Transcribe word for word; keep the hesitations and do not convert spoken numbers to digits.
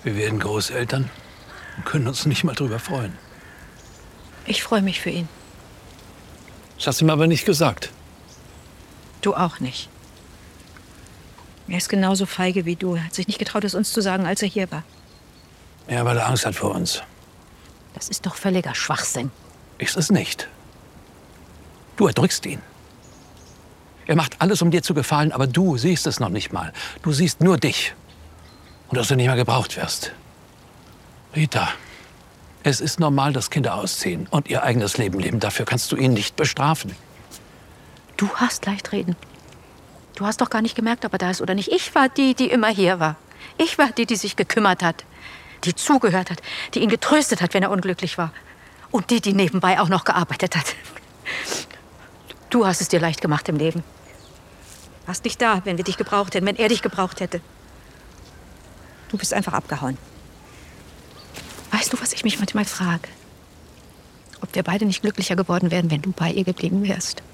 Wir werden Großeltern und können uns nicht mal drüber freuen. Ich freue mich für ihn. Das hast du mir aber nicht gesagt. Du auch nicht. Er ist genauso feige wie du. Er hat sich nicht getraut, es uns zu sagen, als er hier war. Ja, weil er Angst hat vor uns. Das ist doch völliger Schwachsinn. Ist es nicht. Du erdrückst ihn. Er macht alles, um dir zu gefallen, aber du siehst es noch nicht mal. Du siehst nur dich. Und dass du nicht mehr gebraucht wirst. Rita, es ist normal, dass Kinder ausziehen und ihr eigenes Leben leben. Dafür kannst du ihn nicht bestrafen. Du hast leicht reden. Du hast doch gar nicht gemerkt, ob er da ist oder nicht. Ich war die, die immer hier war. Ich war die, die sich gekümmert hat. Die zugehört hat. Die ihn getröstet hat, wenn er unglücklich war. Und die, die nebenbei auch noch gearbeitet hat. Du hast es dir leicht gemacht im Leben. Warst nicht da, wenn wir dich gebraucht hätten, wenn er dich gebraucht hätte. Du bist einfach abgehauen. Weißt du, was ich mich manchmal frage? Ob wir beide nicht glücklicher geworden wären, wenn du bei ihr geblieben wärst.